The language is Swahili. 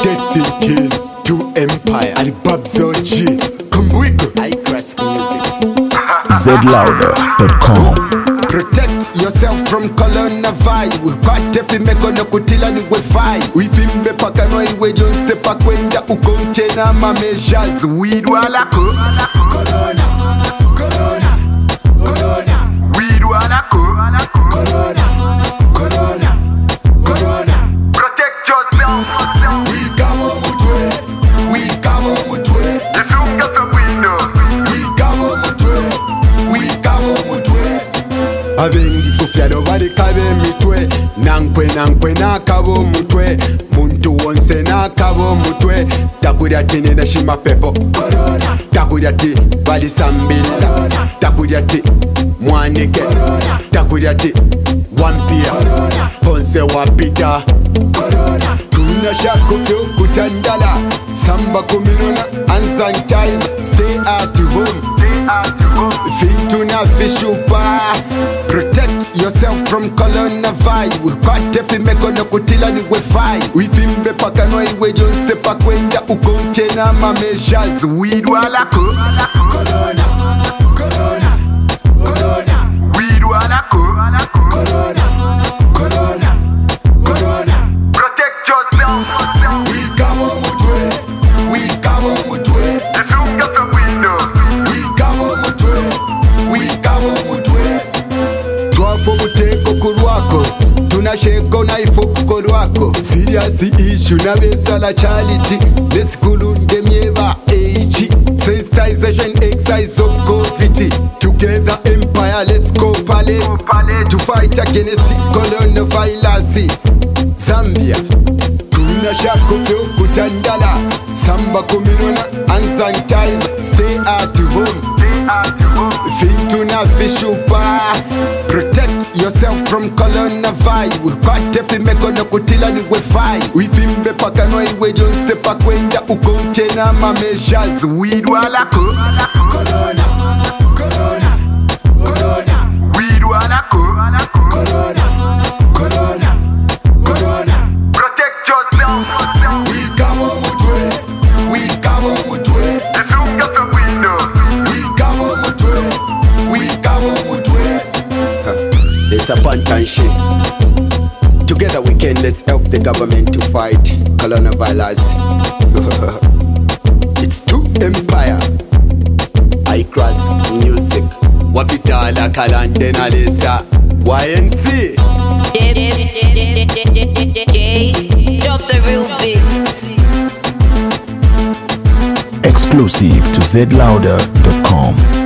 Destined King, 2 Empire, and Babzo G. Come wiggle. I crash music. zlouder.com. Protect yourself from coronavirus. Kwate pimeko no kutila ni wefai. Uifimbe paka no iwe jonse pa kwenda ukonke na mamejas. Weed wala ko Corona, Corona, Corona. Weed wala ko Corona, Corona, Corona. Protect yourself. We kamo mutwe, we kamo mutwe. Jisunga sa window. We kamo mutwe, we kamo mutwe. Abengi kufyado bali kabe mitwe. Nankwe nankwe nakabo mutwe. Muntu wonse nakabo mutwe. Takuria tini na shima pepo Corona. Takuria ti bali sambila. Takuria ti mwanike. Takuria ti wampia ponse wapita tuna shako fyo kutandala samba kuminona unsanitize stay at home fintu na vishupa protect yourself from coronavirus kwate pimeko no kutila ni wefai uifimbe paka no iwe jonse pa kwenda ukonke na mamejas weed wala ko Corona, Corona, Corona. Weed wala ko Corona, Corona, Corona. Protect yourself. We kamo mutwe, we kamo mutwe. Jisunga sa window. We kamo mutwe, we kamo mutwe. Twafo muteko kulwako, tunasheko na ifo kukolwako. Serious issue na besala charity. Nesikulu ndemyeba age. Sensitization exercise of COVID. Together empire, let's go palette to fight against the coronavirus. Zambia, tuna shako fyo kutandala. Samba kuminona, unsanitize, stay at home. Fintu na vishupa. Protect yourself from coronavirus. Kwate pimeko no kutila ni wefai. Uifimbe paka no iwe jonse pa kwenda ukonke na mamejas. Weed wala ko Corona, Corona, Corona. Weed wala ko Corona, Corona, Corona. Protect yourself. We kamo mutwe, we kamo mutwe. Jisunga sa window. We kamo mutwe, we kamo mutwe. It's a pantanshi. Together we can, let's help the government to fight coronavirus. It's 2 Empire. I cross music. Wapitala kalande na lesa. YNC. Drop the real beats. Exclusive to zlouder.com.